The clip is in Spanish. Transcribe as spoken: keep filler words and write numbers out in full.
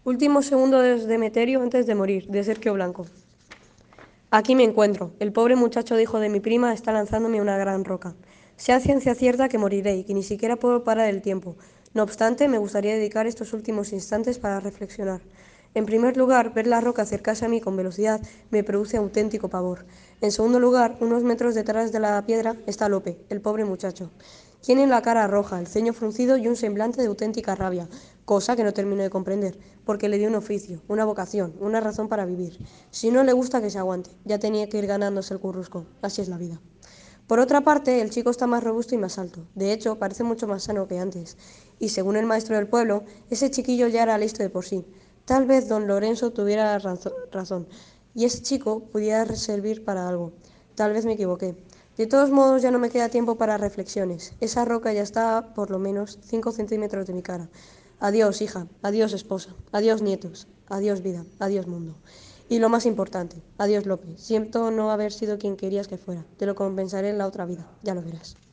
Último segundo de Demeterio antes de morir, de Sergio Blanco. Aquí me encuentro. El pobre muchacho de hijo de mi prima está lanzándome una gran roca. Sé a ciencia cierta que moriré y que ni siquiera puedo parar el tiempo. No obstante, me gustaría dedicar estos últimos instantes para reflexionar. En primer lugar, ver la roca acercarse a mí con velocidad me produce auténtico pavor. En segundo lugar, unos metros detrás de la piedra está Lope, el pobre muchacho. Tiene la cara roja, el ceño fruncido y un semblante de auténtica rabia, cosa que no termino de comprender, porque le dio un oficio, una vocación, una razón para vivir. Si no le gusta, que se aguante, ya tenía que ir ganándose el currusco, así es la vida. Por otra parte, el chico está más robusto y más alto. De hecho, parece mucho más sano que antes. Y según el maestro del pueblo, ese chiquillo ya era listo de por sí. Tal vez don Lorenzo tuviera razón y ese chico pudiera servir para algo. Tal vez me equivoqué. De todos modos, ya no me queda tiempo para reflexiones. Esa roca ya está a por lo menos cinco centímetros de mi cara. Adiós, hija. Adiós, esposa. Adiós, nietos. Adiós, vida. Adiós, mundo. Y lo más importante, adiós, López. Siento no haber sido quien querías que fuera. Te lo compensaré en la otra vida. Ya lo verás.